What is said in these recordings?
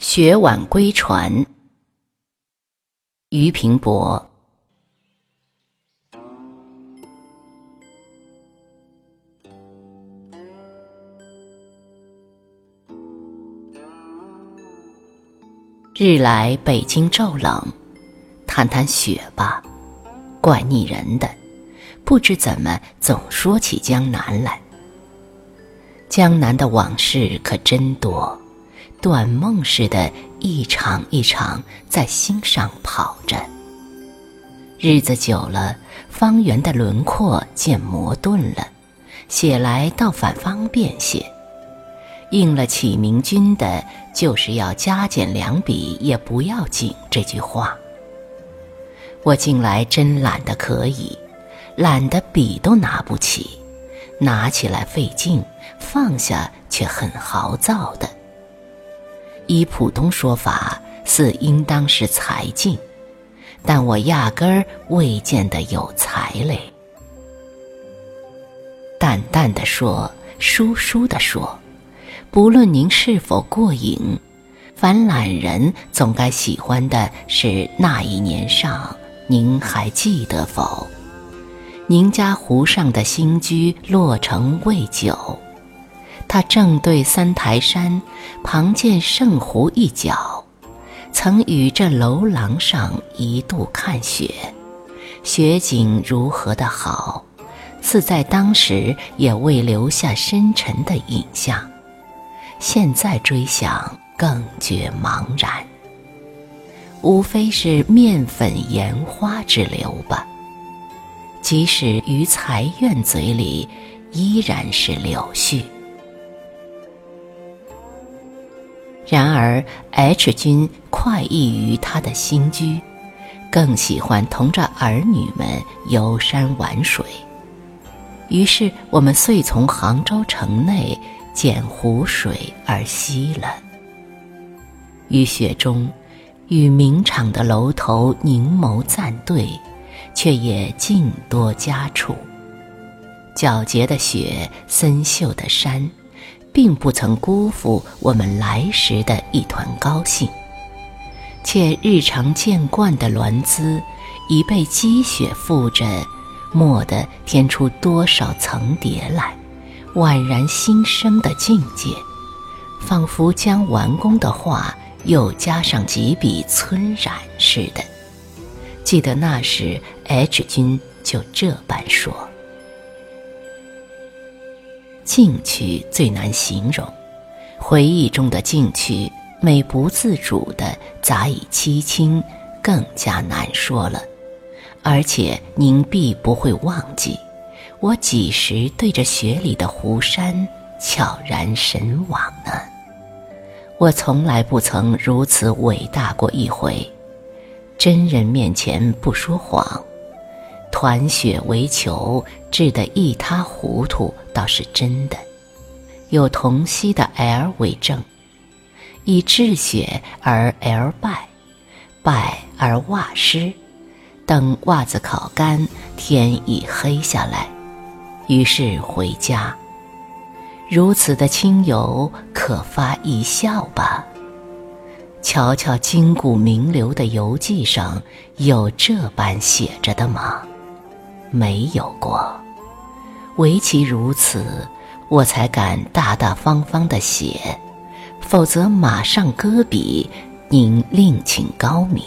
雪晚归船，俞平伯。日来北京骤冷，谈谈雪吧，怪腻人的，不知怎么总说起江南来。江南的往事可真多，短梦似的一场一场在心上跑着。日子久了，方圆的轮廓渐磨钝了，写来倒反方便些。应了启明君的就是要加减两笔也不要紧这句话。我近来真懒得可以，懒得笔都拿不起，拿起来费劲，放下却很豪躁的。依普通说法，似应当是才尽，但我压根儿未见得有才嘞。淡淡的说，疏疏的说，不论您是否过瘾，凡懒人总该喜欢的是那一年上，您还记得否？您家湖上的新居落成未久，他正对三台山，旁见圣湖一角，曾与这楼廊上一度看雪，雪景如何的好，似在当时也未留下深沉的影像，现在追想更觉茫然，无非是面粉盐花之流吧，即使于财院嘴里依然是柳絮。然而 H 君快意于他的新居，更喜欢同着儿女们游山玩水，于是我们遂从杭州城内捡湖水而西了。于雪中与明场的楼头凝眸暂对，却也尽多佳处。皎洁的雪，森秀的山，并不曾辜负我们来时的一团高兴，且日常见惯的鸾姿已被积雪覆着，蓦地添出多少层叠来，宛然新生的境界，仿佛将完工的画又加上几笔皴染似的。记得那时 H 君就这般说。静趣最难形容，回忆中的静趣每不自主地杂以凄清，更加难说了。而且您必不会忘记，我几时对着雪里的湖山悄然神往呢？我从来不曾如此伟大过一回。真人面前不说谎，团雪为球，治得一塌糊涂，倒是真的。有同溪的 L 为证，以治雪而 L 败，败而袜湿，等袜子烤干，天已黑下来，于是回家。如此的清游，可发一笑吧。瞧瞧筋骨名流的游记上有这般写着的吗？没有过。唯其如此，我才敢大大方方地写，否则马上搁笔，您另请高明。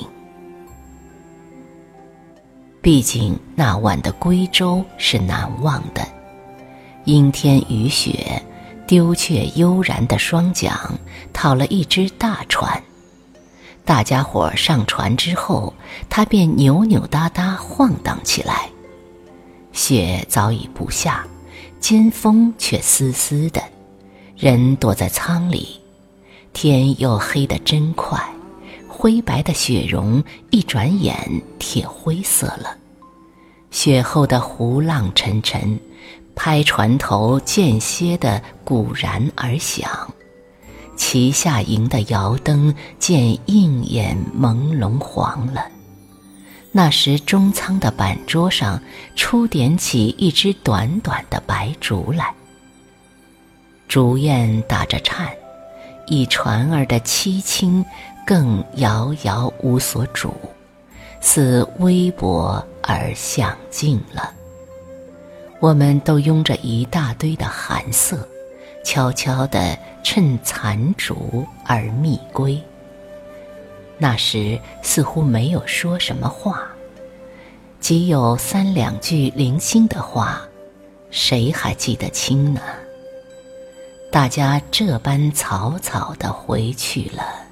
毕竟那晚的归舟是难忘的，阴天雨雪，丢却悠然的双桨，讨了一只大船。大家伙上船之后，他便扭扭哒哒晃荡起来。雪早已不下，尖风却丝丝的，人躲在舱里，天又黑得真快，灰白的雪绒一转眼铁灰色了。雪后的湖浪沉沉，拍船头间歇地鼓然而响，旗下营的摇灯见映眼朦胧黄了。那时中舱的板桌上初点起一只短短的白烛来，烛焰打着颤， 以船儿的凄清更遥遥无所主，似微薄而向尽了。我们都拥着一大堆的寒色，悄悄地趁残烛而觅归。那时似乎没有说什么话，即有3、2句零星的话，谁还记得清呢？大家这般草草地回去了。